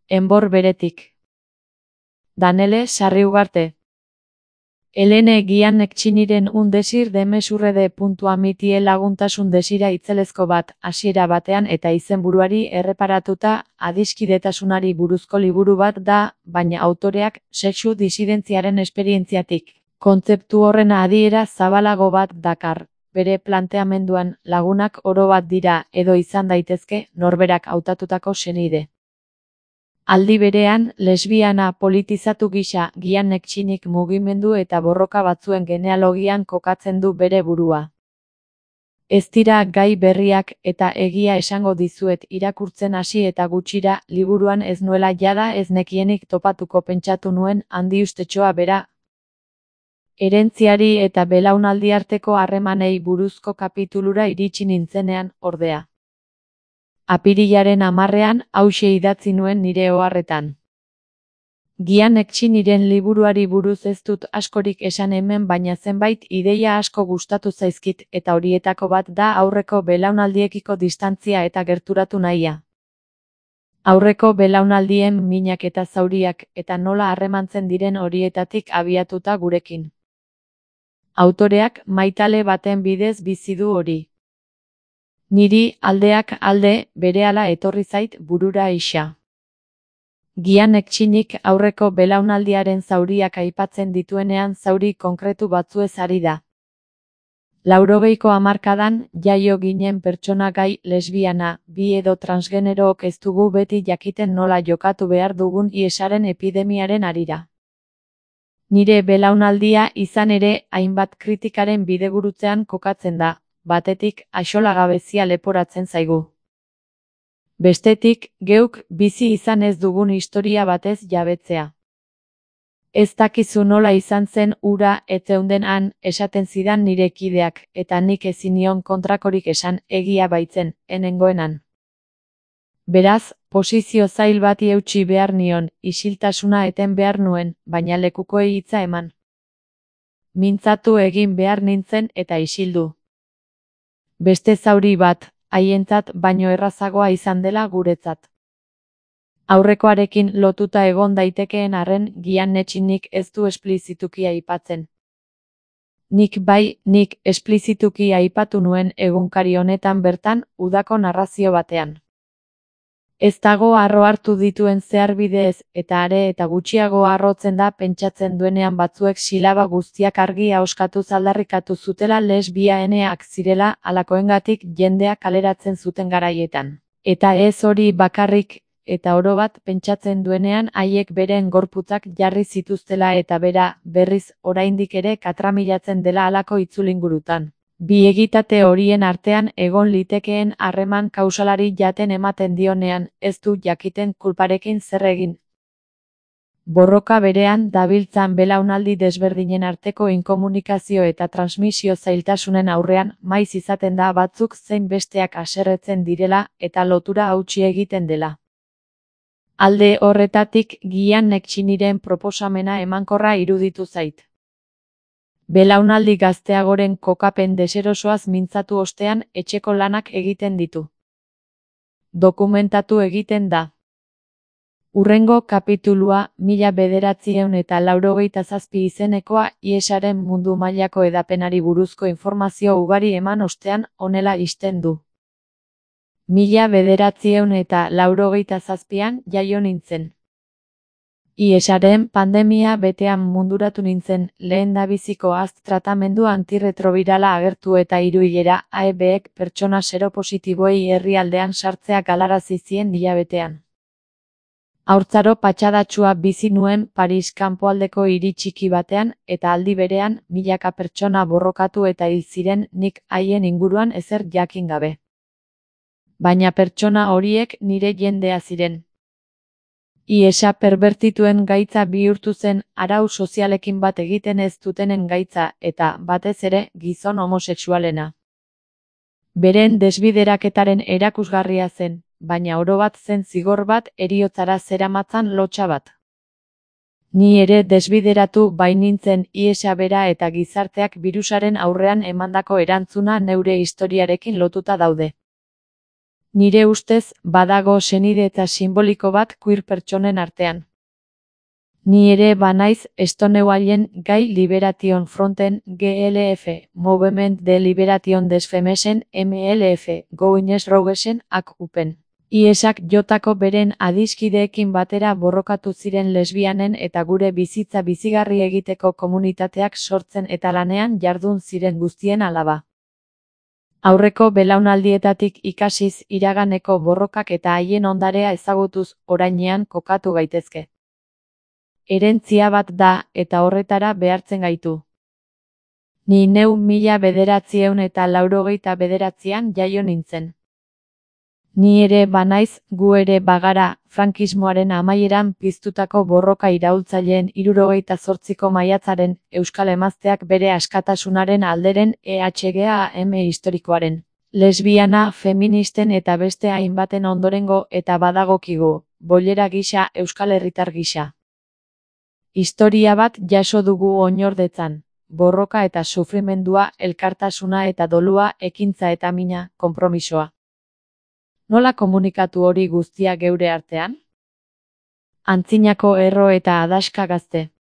enbor beretik. Danele sarri ugarte. Elene gian ektsiniren un desir de mesurre de puntua mitie laguntasun desira itzelezko bat, hasiera batean eta izenburuari erreparatuta adiskidetasunari buruzko liburu bat da, baina autoreak sexu disidentziaren esperientziatik. Kontzeptu horren adiera zabalago bat dakar, bere planteamenduan lagunak oro bat dira edo izan daitezke norberak hautatutako senide. Aldi berean, lesbiana politizatu gisa gian ektsinik mugimendu eta borroka batzuen genealogian kokatzen du bere burua. Ez dira gai berriak eta egia esango dizuet irakurtzen hasi eta gutxira liburuan ez nuela jada ez nekienik topatuko pentsatu nuen handiustetxoa bera. Herentziari eta belaunaldi arteko harremanei buruzko kapitulura iritsi nintzenean, ordea. Apirilaren 10ean hauxe idatzi nuen nire oharretan. Gian ektsiniren liburuari buruz ez dut askorik esan hemen baina zenbait ideia asko gustatu zaizkit eta horietako bat da aurreko belaunaldiekiko distantzia eta gerturatu nahia. Aurreko belaunaldien minak eta zauriak eta nola harremantzen diren horietatik abiatuta gurekin. Autoreak maitale baten bidez bizi du hori. Niri aldeak alde berehala etorri zait burura isa. Gian ektsinik aurreko belaunaldiaren zauriak aipatzen dituenean zauri konkretu batzuez ari da. 80ko hamarkadan jaio ginen pertsona gai lesbiana, bi edo transgenerook ez dugu beti jakiten nola jokatu behar dugun ihesaren epidemiaren harira. Nire belaunaldia izan ere hainbat kritikaren bidegurutzean kokatzen da. Batetik, axolagabezia leporatzen zaigu. Bestetik, geuk bizi izan ez dugun historia batez jabetzea. Ez dakizu nola izan zen hura etzeunden han, esaten zidan nire kideak, eta nik ezin nion kontrakorik esan, egia baitzen, enengoenan. Beraz, posizio zail bati eutsi behar nion, isiltasuna eten behar nuen, baina lekukoei hitza eman. Mintzatu egin behar nintzen eta isildu. Beste zauri bat, haientzat baino errazagoa izan dela guretzat. Aurrekoarekin lotuta egon daitekeen arren gian ektsinik ez du esplizituki aipatzen. Nik esplizituki aipatu nuen egunkari honetan bertan, udako narrazio batean. Ez dago harro hartu dituen zeharbidez, eta are eta gutxiago harrotzen da pentsatzen duenean batzuek silaba guztiak argi ahoskatuz aldarrikatu zutela lesbianeak zirela halakoengatik jendea kaleratzen zuten garaietan. Eta ez hori bakarrik, eta oro bat pentsatzen duenean haiek beren gorputzak jarri zituztela eta bera, berriz, oraindik ere katramilatzen dela halako itzulingurutan. Bi egitate horien artean egon litekeen harreman kausalari jaten ematen dionean, ez du jakiten kulparekin zer egin. Borroka berean dabiltzan belaunaldi desberdinen arteko inkomunikazio eta transmisio zailtasunen aurrean maiz izaten da batzuk zein besteak haserretzen direla eta lotura hautsi egiten dela. Alde horretatik gian ektsiniren proposamena emankorra iruditu zait. Belaunaldi gazteagoren kokapen deserosoaz mintzatu ostean etxeko lanak egiten ditu. Dokumentatu egiten da. Hurrengo kapitulua 1987 izenekoa ihesaren mundu mailako hedapenari buruzko informazio ugari eman ostean honela ixten du. 1987an jaio nintzen. IESaren pandemia betean munduratu nintzen, lehendabiziko tratamendu antirretrobirala agertu eta 3 hilera AEBek pertsona seropositiboei herrialdean sartzea galarazi zien hilabetean. Haurtzaro patxadatsua bizi nuen Paris kanpoaldeko hiri txiki batean eta aldi berean milaka pertsona borrokatu eta hil ziren nik haien inguruan ezer jakin gabe. Baina pertsona horiek nire jendea ziren. IESa perbertituen gaitza bihurtu zen arau sozialekin bat egiten ez dutenen gaitza eta, batez ere, gizon homosexualena. Beren desbideraketaren erakusgarria zen, baina orobat zen zigor bat heriotzara zeramatzan lotsa bat. Ni ere desbideratu bainintzen IESa bera eta gizarteak birusaren aurrean emandako erantzuna neure historiarekin lotuta daude. Nire ustez, badago senidetza simboliko bat queer pertsonen artean. Ni ere banaiz estoneu haien Gay Liberation Fronten GLF, Movement de Liberation des Femesen MLF, Goines Rougesen AKUPen. IESak jotako beren adiskideekin batera borrokatu ziren lesbianen eta gure bizitza bizigarri egiteko komunitateak sortzen eta lanean jardun ziren guztien alaba. Aurreko belaunaldietatik ikasiz iraganeko borrokak eta haien ondarea ezagutuz orainean kokatu gaitezke. Herentzia bat da eta horretara behartzen gaitu. Ni neu 1989an jaio nintzen. Ni ere banaiz, gu ere bagara, frankismoaren amaieran piztutako borroka iraultzaileen 78ko maiatzaren Euskal Emazteak bere askatasunaren alderen EHGAM historikoaren. Lesbiana, feministen eta beste hainbaten ondorengo eta badagokigu, bollera gisa, euskal herritar gisa. Historia bat jaso dugu oinordetzan, borroka eta sufrimendua, elkartasuna eta dolua, ekintza eta mina, konpromisoa. Nola komunikatu hori guztia geure artean? Antzinako erro eta adaska gazte.